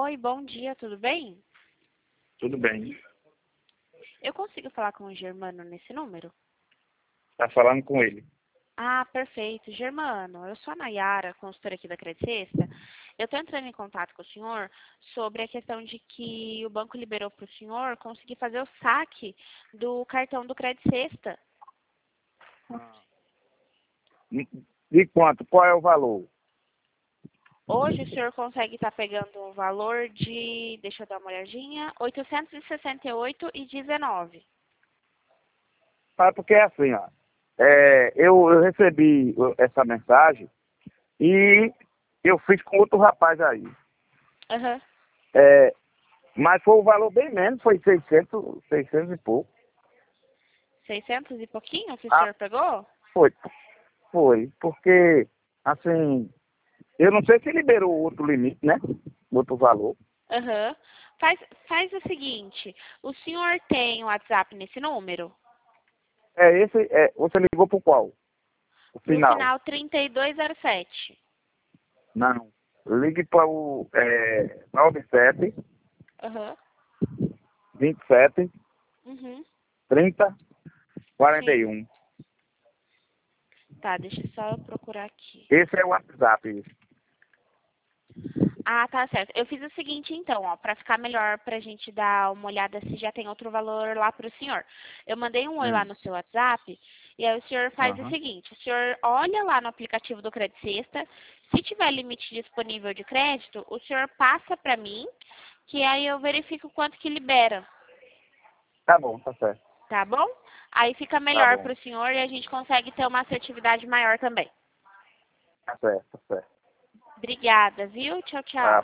Oi, bom dia, tudo bem? Tudo bem. Eu consigo falar com o Germano nesse número? Tá falando com ele. Ah, perfeito. Germano, eu sou a Nayara, consultora aqui da Credit Sexta. Eu estou entrando em contato com o senhor sobre a questão de que o banco liberou para o senhor conseguir fazer o saque do cartão do Credit Sexta. De quanto? Qual é o valor? Hoje o senhor consegue estar pegando um valor de, deixa eu dar uma olhadinha, R$ 868,19. Ah, porque é assim, ó. Eu recebi essa mensagem e eu fiz com outro rapaz aí. Aham. É, mas foi o valor bem menos, foi 600 e pouco. 600 e pouquinho que o Ah, senhor pegou? foi, porque, assim, eu não sei se liberou outro limite, né? Outro valor. Aham. Faz o seguinte, o senhor tem o WhatsApp nesse número? Você ligou pro qual? O Pro final? final 3207. Não. Ligue para o 97 Aham. 27 Uhum. 30 Sim. 41. Tá, deixa eu só procurar aqui. Esse é o WhatsApp. Ah, tá certo. Eu fiz o seguinte então, ó, pra ficar melhor pra gente dar uma olhada se já tem outro valor lá pro senhor. Eu mandei um oi lá no seu WhatsApp e aí o senhor faz o Aham. seguinte, o senhor olha lá no aplicativo do Credit Sexta, se tiver limite disponível de crédito, o senhor passa pra mim, que aí eu verifico quanto que libera, Tá bom, tá certo. tá bom? Aí fica Tá melhor bom. pro senhor e a gente consegue ter uma assertividade maior também. Tá certo, tá certo. Obrigada, viu? Tchau, tchau. Tá.